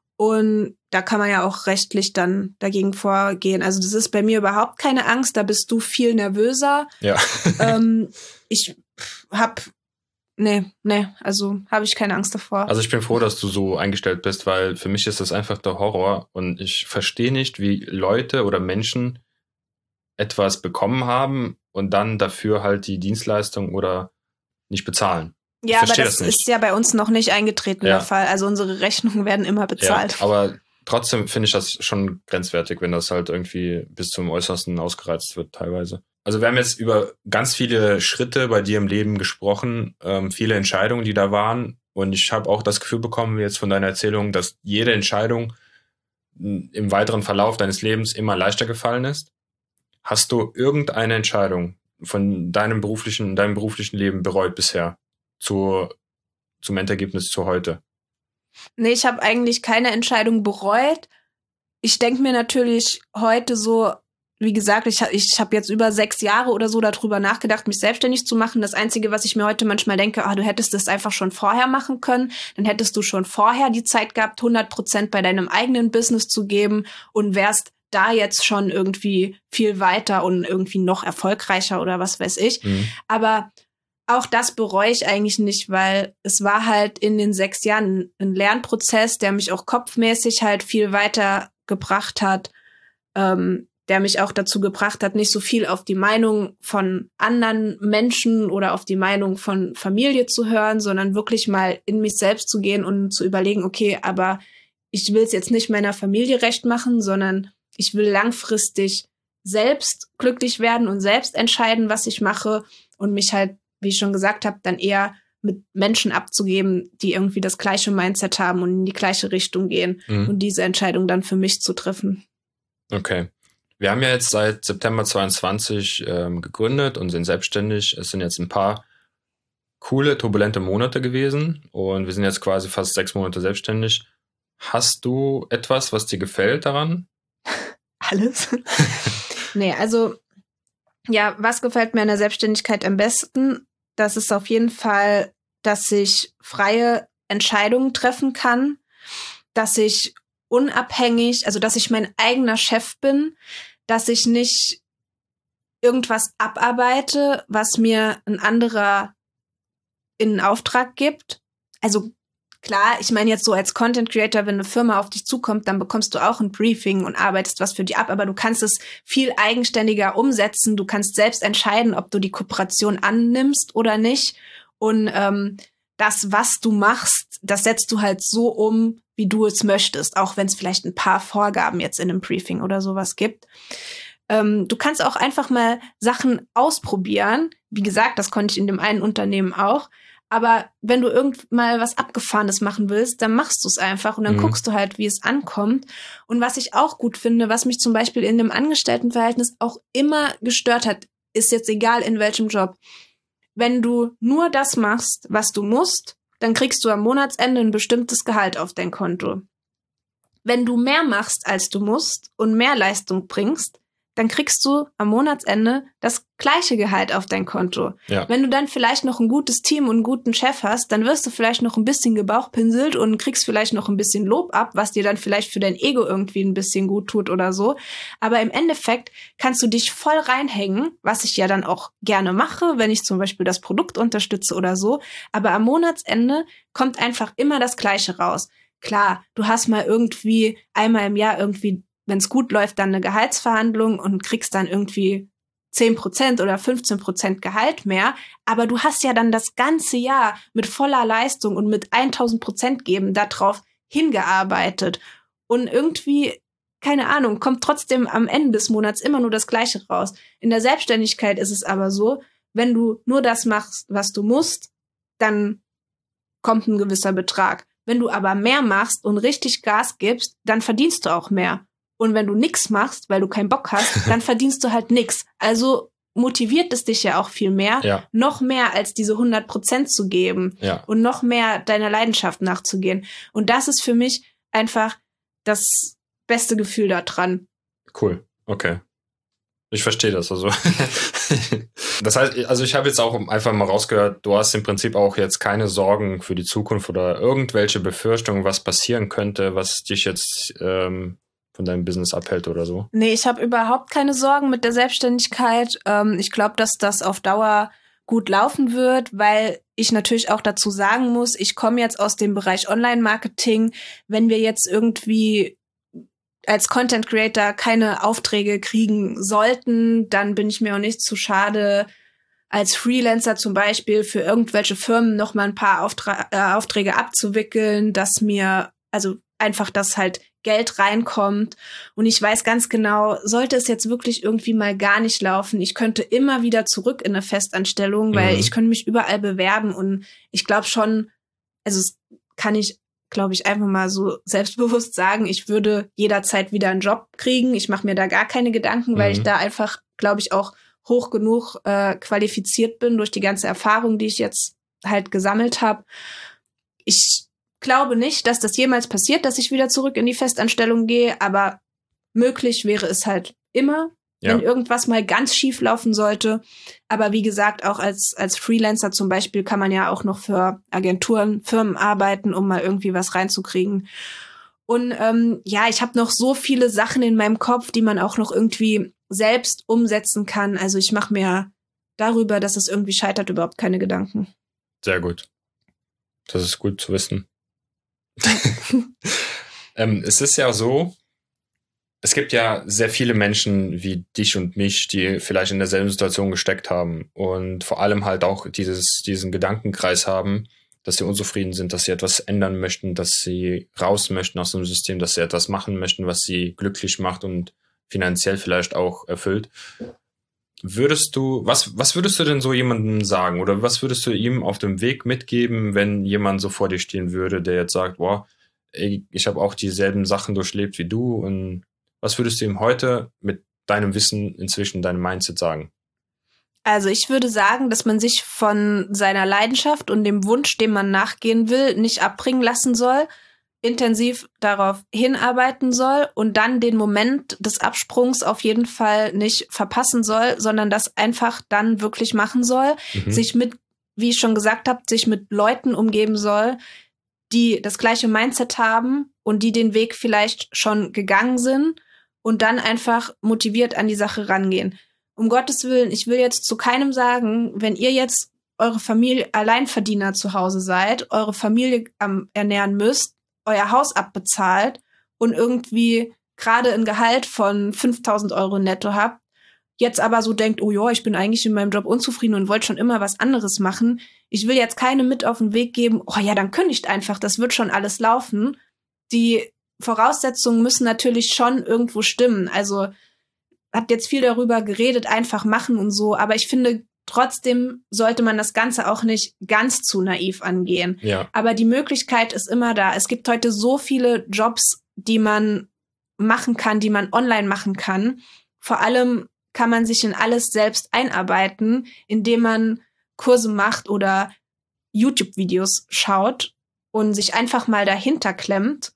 Und da kann man ja auch rechtlich dann dagegen vorgehen. Also das ist bei mir überhaupt keine Angst. Da bist du viel nervöser. Ja. ähm, ich hab, nee, nee, also habe ich keine Angst davor. Also ich bin froh, dass du so eingestellt bist, weil für mich ist das einfach der Horror. Und ich verstehe nicht, wie Leute oder Menschen etwas bekommen haben und dann dafür halt die Dienstleistung oder nicht bezahlen. Ja, aber das, das ist ja bei uns noch nicht eingetreten, ja. der Fall. Also unsere Rechnungen werden immer bezahlt. Ja, aber trotzdem finde ich das schon grenzwertig, wenn das halt irgendwie bis zum Äußersten ausgereizt wird teilweise. Also wir haben jetzt über ganz viele Schritte bei dir im Leben gesprochen, ähm, viele Entscheidungen, die da waren. Und ich habe auch das Gefühl bekommen jetzt von deiner Erzählung, dass jede Entscheidung im weiteren Verlauf deines Lebens immer leichter gefallen ist. Hast du irgendeine Entscheidung von deinem beruflichen, deinem beruflichen Leben bereut bisher zu, zum Endergebnis zu heute? Nee, ich habe eigentlich keine Entscheidung bereut. Ich denke mir natürlich heute so, wie gesagt, ich, ich habe jetzt über sechs Jahre oder so darüber nachgedacht, mich selbstständig zu machen. Das Einzige, was ich mir heute manchmal denke, ah, du hättest das einfach schon vorher machen können. Dann hättest du schon vorher die Zeit gehabt, hundert Prozent bei deinem eigenen Business zu geben und wärst da jetzt schon irgendwie viel weiter und irgendwie noch erfolgreicher oder was weiß ich. Mhm. Aber auch das bereue ich eigentlich nicht, weil es war halt in den sechs Jahren ein Lernprozess, der mich auch kopfmäßig halt viel weiter gebracht hat, ähm, der mich auch dazu gebracht hat, nicht so viel auf die Meinung von anderen Menschen oder auf die Meinung von Familie zu hören, sondern wirklich mal in mich selbst zu gehen und zu überlegen, okay, aber ich will es jetzt nicht meiner Familie recht machen, sondern ich will langfristig selbst glücklich werden und selbst entscheiden, was ich mache und mich halt, wie ich schon gesagt habe, dann eher mit Menschen abzugeben, die irgendwie das gleiche Mindset haben und in die gleiche Richtung gehen mhm. und diese Entscheidung dann für mich zu treffen. Okay. Wir haben ja jetzt seit September zweiundzwanzig ähm, gegründet und sind selbstständig. Es sind jetzt ein paar coole, turbulente Monate gewesen und wir sind jetzt quasi fast sechs Monate selbstständig. Hast du etwas, was dir gefällt daran? Alles? Nee, also ja, was gefällt mir an der Selbstständigkeit am besten? Das ist auf jeden Fall, dass ich freie Entscheidungen treffen kann, dass ich unabhängig, also dass ich mein eigener Chef bin, dass ich nicht irgendwas abarbeite, was mir ein anderer in Auftrag gibt. Also klar, ich meine jetzt so als Content Creator, wenn eine Firma auf dich zukommt, dann bekommst du auch ein Briefing und arbeitest was für die ab, aber du kannst es viel eigenständiger umsetzen. Du kannst selbst entscheiden, ob du die Kooperation annimmst oder nicht. Und ähm, das, was du machst, das setzt du halt so um, wie du es möchtest, auch wenn es vielleicht ein paar Vorgaben jetzt in einem Briefing oder sowas gibt. Ähm, du kannst auch einfach mal Sachen ausprobieren. Wie gesagt, das konnte ich in dem einen Unternehmen auch. Aber wenn du irgend mal was Abgefahrenes machen willst, dann machst du es einfach und dann mhm. guckst du halt, wie es ankommt. Und was ich auch gut finde, was mich zum Beispiel in dem Angestelltenverhältnis auch immer gestört hat, ist jetzt egal in welchem Job. Wenn du nur das machst, was du musst, dann kriegst du am Monatsende ein bestimmtes Gehalt auf dein Konto. Wenn du mehr machst, als du musst und mehr Leistung bringst, dann kriegst du am Monatsende das gleiche Gehalt auf dein Konto. Ja. Wenn du dann vielleicht noch ein gutes Team und einen guten Chef hast, dann wirst du vielleicht noch ein bisschen gebauchpinselt und kriegst vielleicht noch ein bisschen Lob ab, was dir dann vielleicht für dein Ego irgendwie ein bisschen gut tut oder so. Aber im Endeffekt kannst du dich voll reinhängen, was ich ja dann auch gerne mache, wenn ich zum Beispiel das Produkt unterstütze oder so. Aber am Monatsende kommt einfach immer das Gleiche raus. Klar, du hast mal irgendwie einmal im Jahr irgendwie, wenn es gut läuft, dann eine Gehaltsverhandlung und kriegst dann irgendwie zehn Prozent oder fünfzehn Prozent Gehalt mehr. Aber du hast ja dann das ganze Jahr mit voller Leistung und mit tausend Prozent geben darauf hingearbeitet. Und irgendwie, keine Ahnung, kommt trotzdem am Ende des Monats immer nur das Gleiche raus. In der Selbstständigkeit ist es aber so, wenn du nur das machst, was du musst, dann kommt ein gewisser Betrag. Wenn du aber mehr machst und richtig Gas gibst, dann verdienst du auch mehr. Und wenn du nix machst, weil du keinen Bock hast, dann verdienst du halt nix. Also motiviert es dich ja auch viel mehr, ja. noch mehr als diese hundert Prozent zu geben ja. und noch mehr deiner Leidenschaft nachzugehen. Und das ist für mich einfach das beste Gefühl daran. Cool, okay. Ich verstehe das also. Das heißt, also ich habe jetzt auch einfach mal rausgehört, du hast im Prinzip auch jetzt keine Sorgen für die Zukunft oder irgendwelche Befürchtungen, was passieren könnte, was dich jetzt ähm, von deinem Business abhält oder so? Nee, ich habe überhaupt keine Sorgen mit der Selbstständigkeit. Ähm, ich glaube, dass das auf Dauer gut laufen wird, weil ich natürlich auch dazu sagen muss, ich komme jetzt aus dem Bereich Online-Marketing. Wenn wir jetzt irgendwie als Content Creator keine Aufträge kriegen sollten, dann bin ich mir auch nicht zu schade, als Freelancer zum Beispiel für irgendwelche Firmen noch mal ein paar Auftra- äh, Aufträge abzuwickeln, dass mir, also einfach, dass halt Geld reinkommt. Und ich weiß ganz genau, sollte es jetzt wirklich irgendwie mal gar nicht laufen, ich könnte immer wieder zurück in eine Festanstellung, weil mhm. ich könnte mich überall bewerben. Und ich glaube schon, also das kann ich, glaube ich, einfach mal so selbstbewusst sagen, ich würde jederzeit wieder einen Job kriegen. Ich mache mir da gar keine Gedanken, weil mhm. ich da einfach, glaube ich, auch hoch genug äh, qualifiziert bin durch die ganze Erfahrung, die ich jetzt halt gesammelt habe. Ich glaube nicht, dass das jemals passiert, dass ich wieder zurück in die Festanstellung gehe, aber möglich wäre es halt immer, ja. wenn irgendwas mal ganz schief laufen sollte. Aber wie gesagt, auch als als Freelancer zum Beispiel kann man ja auch noch für Agenturen, Firmen arbeiten, um mal irgendwie was reinzukriegen. Und ähm, ja, ich habe noch so viele Sachen in meinem Kopf, die man auch noch irgendwie selbst umsetzen kann. Also ich mache mir darüber, dass es irgendwie scheitert, überhaupt keine Gedanken. Sehr gut. Das ist gut zu wissen. ähm, es ist ja so, es gibt ja sehr viele Menschen wie dich und mich, die vielleicht in derselben Situation gesteckt haben und vor allem halt auch dieses, diesen Gedankenkreis haben, dass sie unzufrieden sind, dass sie etwas ändern möchten, dass sie raus möchten aus dem System, dass sie etwas machen möchten, was sie glücklich macht und finanziell vielleicht auch erfüllt. Würdest du, was, was würdest du denn so jemandem sagen oder was würdest du ihm auf dem Weg mitgeben, wenn jemand so vor dir stehen würde, der jetzt sagt, boah, ey, ich habe auch dieselben Sachen durchlebt wie du, und was würdest du ihm heute mit deinem Wissen inzwischen, deinem Mindset sagen? Also ich würde sagen, dass man sich von seiner Leidenschaft und dem Wunsch, dem man nachgehen will, nicht abbringen lassen soll, intensiv darauf hinarbeiten soll und dann den Moment des Absprungs auf jeden Fall nicht verpassen soll, sondern das einfach dann wirklich machen soll, mhm. sich mit, wie ich schon gesagt habe, sich mit Leuten umgeben soll, die das gleiche Mindset haben und die den Weg vielleicht schon gegangen sind und dann einfach motiviert an die Sache rangehen. Um Gottes Willen, ich will jetzt zu keinem sagen, wenn ihr jetzt eure Familie Alleinverdiener zu Hause seid, eure Familie ähm, ernähren müsst, euer Haus abbezahlt und irgendwie gerade ein Gehalt von fünftausend Euro netto habt, jetzt aber so denkt, oh ja, ich bin eigentlich in meinem Job unzufrieden und wollte schon immer was anderes machen. Ich will jetzt keine mit auf den Weg geben, oh ja, dann kündigt einfach, das wird schon alles laufen. die Voraussetzungen müssen natürlich schon irgendwo stimmen. Also hat jetzt viel darüber geredet, einfach machen und so, aber ich finde, trotzdem sollte man das Ganze auch nicht ganz zu naiv angehen. Ja. Aber die Möglichkeit ist immer da. Es gibt heute so viele Jobs, die man machen kann, die man online machen kann. Vor allem kann man sich in alles selbst einarbeiten, indem man Kurse macht oder YouTube-Videos schaut und sich einfach mal dahinter klemmt.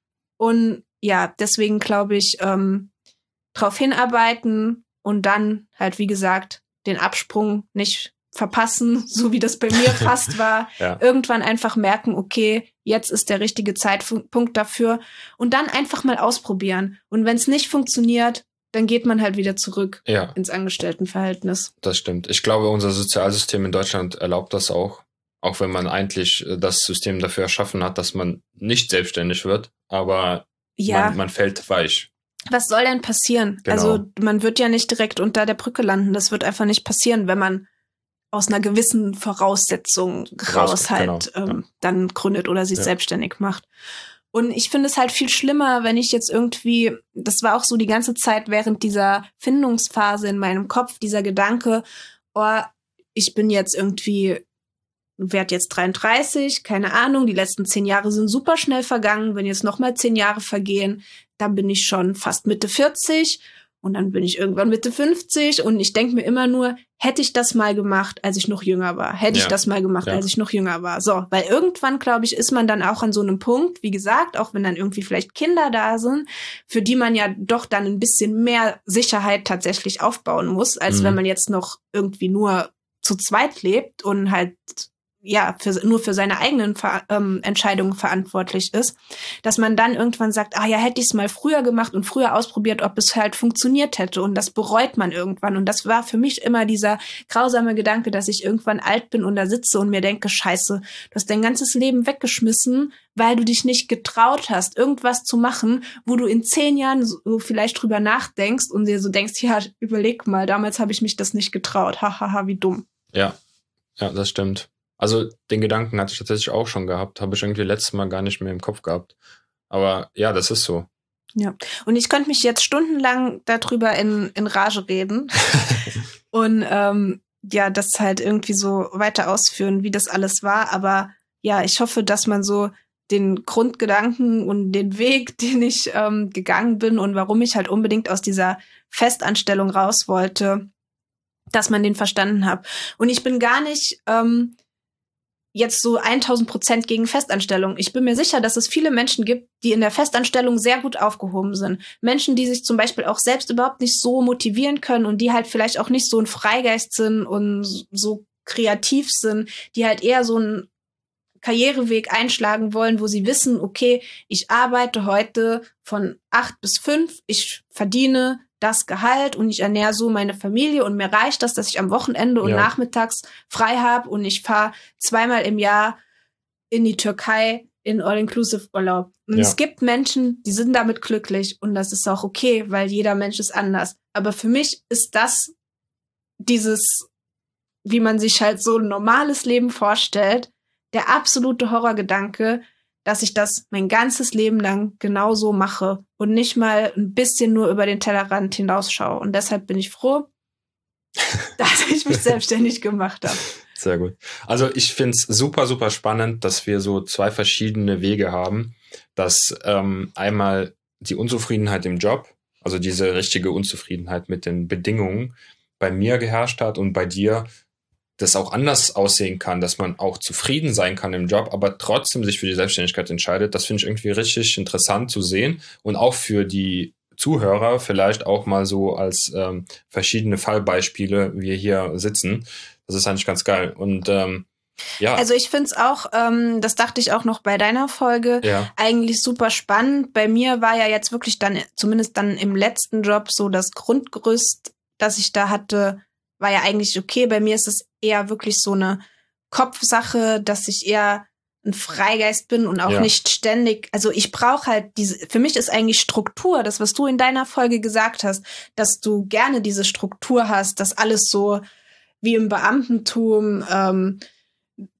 Und ja, deswegen glaube ich, ähm, drauf hinarbeiten und dann halt, wie gesagt, den Absprung nicht verpassen, so wie das bei mir fast war. Ja. Irgendwann einfach merken, okay, jetzt ist der richtige Zeitpunkt dafür. Und dann einfach mal ausprobieren. Und wenn es nicht funktioniert, dann geht man halt wieder zurück Ja. ins Angestelltenverhältnis. Das stimmt. Ich glaube, unser Sozialsystem in Deutschland erlaubt das auch. Auch wenn man eigentlich das System dafür erschaffen hat, dass man nicht selbstständig wird. Aber Ja. man, man fällt weich. Was soll denn passieren? Genau. Also man wird ja nicht direkt unter der Brücke landen. Das wird einfach nicht passieren, wenn man aus einer gewissen Voraussetzung raus, Raus, halt genau, ähm, ja. dann gründet oder sich Ja. selbstständig macht. Und ich finde es halt viel schlimmer, wenn ich jetzt irgendwie, das war auch so die ganze Zeit während dieser Findungsphase in meinem Kopf, dieser Gedanke, oh, ich bin jetzt irgendwie, werd jetzt dreiunddreißig, keine Ahnung, die letzten zehn Jahre sind super schnell vergangen, wenn jetzt noch mal zehn Jahre vergehen, dann bin ich schon fast Mitte vierzig und dann bin ich irgendwann Mitte fünfzig und ich denke mir immer nur, hätte ich das mal gemacht, als ich noch jünger war, hätte Ja. ich das mal gemacht, Ja. als ich noch jünger war. So, weil irgendwann, glaube ich, ist man dann auch an so einem Punkt, wie gesagt, auch wenn dann irgendwie vielleicht Kinder da sind, für die man ja doch dann ein bisschen mehr Sicherheit tatsächlich aufbauen muss, als Mhm. wenn man jetzt noch irgendwie nur zu zweit lebt und halt ja, für, nur für seine eigenen Ver- ähm, Entscheidungen verantwortlich ist, dass man dann irgendwann sagt, ah ja, hätte ich es mal früher gemacht und früher ausprobiert, ob es halt funktioniert hätte. Und das bereut man irgendwann. Und das war für mich immer dieser grausame Gedanke, dass ich irgendwann alt bin und da sitze und mir denke, scheiße, du hast dein ganzes Leben weggeschmissen, weil du dich nicht getraut hast, irgendwas zu machen, wo du in zehn Jahren so vielleicht drüber nachdenkst und dir so denkst, ja, überleg mal, damals habe ich mich das nicht getraut. Hahaha, wie dumm. Ja, ja, das stimmt. Also den Gedanken hatte ich tatsächlich auch schon gehabt, habe ich irgendwie letztes Mal gar nicht mehr im Kopf gehabt. Aber ja, das ist so. Ja, und ich könnte mich jetzt stundenlang darüber in, in Rage reden und ähm, ja, das halt irgendwie so weiter ausführen, wie das alles war. Aber ja, ich hoffe, dass man so den Grundgedanken und den Weg, den ich ähm, gegangen bin und warum ich halt unbedingt aus dieser Festanstellung raus wollte, dass man den verstanden hat. Und ich bin gar nicht ähm, jetzt so tausend Prozent gegen Festanstellung. Ich bin mir sicher, dass es viele Menschen gibt, die in der Festanstellung sehr gut aufgehoben sind. Menschen, die sich zum Beispiel auch selbst überhaupt nicht so motivieren können und die halt vielleicht auch nicht so ein Freigeist sind und so kreativ sind, die halt eher so einen Karriereweg einschlagen wollen, wo sie wissen, okay, ich arbeite heute von acht bis fünf, ich verdiene das Gehalt und ich ernähre so meine Familie und mir reicht das, dass ich am Wochenende und Ja. nachmittags frei habe und ich fahre zweimal im Jahr in die Türkei in All-Inclusive-Urlaub. Und Ja. es gibt Menschen, die sind damit glücklich und das ist auch okay, weil jeder Mensch ist anders. Aber für mich ist das dieses, wie man sich halt so ein normales Leben vorstellt, der absolute Horrorgedanke, dass ich das mein ganzes Leben lang genauso mache und nicht mal ein bisschen nur über den Tellerrand hinausschaue. Und deshalb bin ich froh, dass ich mich selbstständig gemacht habe. Sehr gut. Also ich finde es super, super spannend, dass wir so zwei verschiedene Wege haben. Dass ähm, einmal die Unzufriedenheit im Job, also diese richtige Unzufriedenheit mit den Bedingungen bei mir geherrscht hat und bei dir das auch anders aussehen kann, dass man auch zufrieden sein kann im Job, aber trotzdem sich für die Selbstständigkeit entscheidet. Das finde ich irgendwie richtig interessant zu sehen und auch für die Zuhörer vielleicht auch mal so als ähm, verschiedene Fallbeispiele wir hier sitzen. Das ist eigentlich ganz geil. Und ähm, ja. Also ich finde es auch, ähm, das dachte ich auch noch bei deiner Folge, Ja. eigentlich super spannend. Bei mir war ja jetzt wirklich dann, zumindest dann im letzten Job, so das Grundgerüst, das ich da hatte, war ja eigentlich okay. Bei mir ist es eher wirklich so eine Kopfsache, dass ich eher ein Freigeist bin und auch Ja. nicht ständig, also ich brauche halt diese, für mich ist eigentlich Struktur, das, was du in deiner Folge gesagt hast, dass du gerne diese Struktur hast, dass alles so wie im Beamtentum, ähm,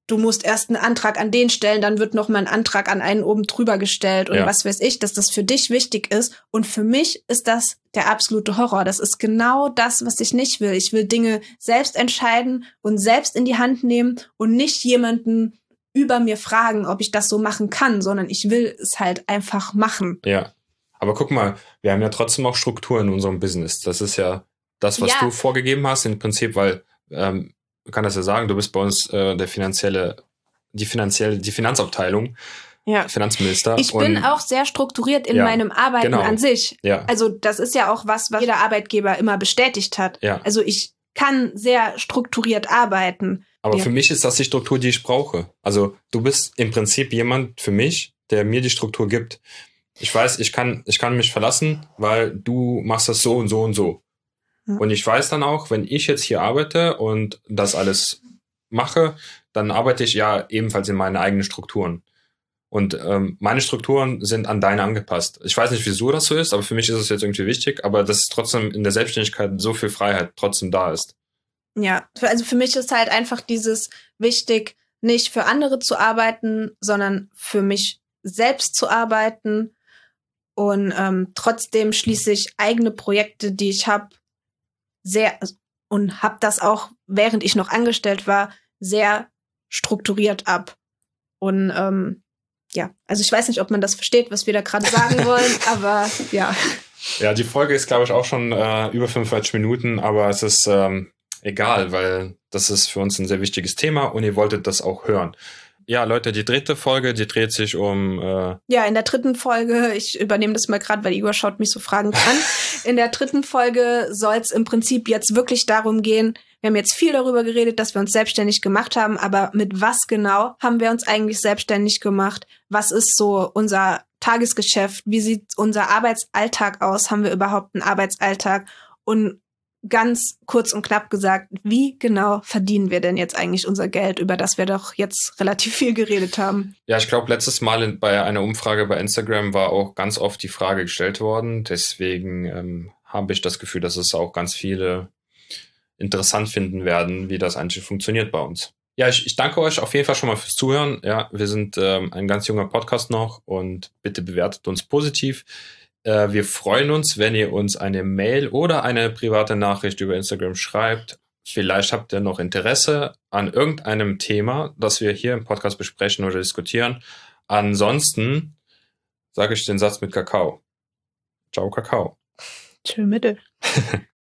du musst erst einen Antrag an den stellen, dann wird noch mal ein Antrag an einen oben drüber gestellt und ja. was weiß ich, dass das für dich wichtig ist. Und für mich ist das der absolute Horror. Das ist genau das, was ich nicht will. Ich will Dinge selbst entscheiden und selbst in die Hand nehmen und nicht jemanden über mir fragen, ob ich das so machen kann, sondern ich will es halt einfach machen. Ja, aber guck mal, wir haben ja trotzdem auch Struktur in unserem Business. Das ist ja das, was ja. du vorgegeben hast im Prinzip, weil ähm, man kann das ja sagen, du bist bei uns äh, der finanzielle, die finanzielle, die Finanzabteilung, ja. Finanzminister. Ich bin auch sehr strukturiert in ja, meinem Arbeiten genau. an sich. Ja. Also das ist ja auch was, was jeder Arbeitgeber immer bestätigt hat. Ja. Also ich kann sehr strukturiert arbeiten. Aber ja. für mich ist das die Struktur, die ich brauche. Also du bist im Prinzip jemand für mich, der mir die Struktur gibt. Ich weiß, ich kann, ich kann mich verlassen, weil du machst das so und so und so. Und ich weiß dann auch, wenn ich jetzt hier arbeite und das alles mache, dann arbeite ich ja ebenfalls in meine eigenen Strukturen. Und ähm, meine Strukturen sind an deine angepasst. Ich weiß nicht, wieso das so ist, aber für mich ist es jetzt irgendwie wichtig, aber dass trotzdem in der Selbstständigkeit so viel Freiheit trotzdem da ist. Ja, also für mich ist halt einfach dieses wichtig, nicht für andere zu arbeiten, sondern für mich selbst zu arbeiten. Und ähm, trotzdem schließe ich eigene Projekte, die ich habe, sehr und habe das auch, während ich noch angestellt war, sehr strukturiert ab. Und ähm, ja, also ich weiß nicht, ob man das versteht, was wir da gerade sagen wollen, aber ja. Ja, die Folge ist, glaube ich, auch schon äh, über fünfundvierzig Minuten, aber es ist ähm, egal, weil das ist für uns ein sehr wichtiges Thema und ihr wolltet das auch hören. Ja, Leute, die dritte Folge, die dreht sich um... Äh ja, in der dritten Folge, ich übernehme das mal gerade, weil Igor schaut mich so fragend an. In der dritten Folge soll es im Prinzip jetzt wirklich darum gehen, wir haben jetzt viel darüber geredet, dass wir uns selbstständig gemacht haben, aber mit was genau haben wir uns eigentlich selbstständig gemacht? Was ist so unser Tagesgeschäft? Wie sieht unser Arbeitsalltag aus? Haben wir überhaupt einen Arbeitsalltag? Und ganz kurz und knapp gesagt, wie genau verdienen wir denn jetzt eigentlich unser Geld, über das wir doch jetzt relativ viel geredet haben? Ja, ich glaube, letztes Mal in, bei einer Umfrage bei Instagram war auch ganz oft die Frage gestellt worden. Deswegen ähm, habe ich das Gefühl, dass es auch ganz viele interessant finden werden, wie das eigentlich funktioniert bei uns. Ja, ich, ich danke euch auf jeden Fall schon mal fürs Zuhören. Ja, wir sind ähm, ein ganz junger Podcast noch und bitte bewertet uns positiv. Wir freuen uns, wenn ihr uns eine Mail oder eine private Nachricht über Instagram schreibt. Vielleicht habt ihr noch Interesse an irgendeinem Thema, das wir hier im Podcast besprechen oder diskutieren. Ansonsten sage ich den Satz mit Kakao. Ciao, Kakao. Tschö, Mitte.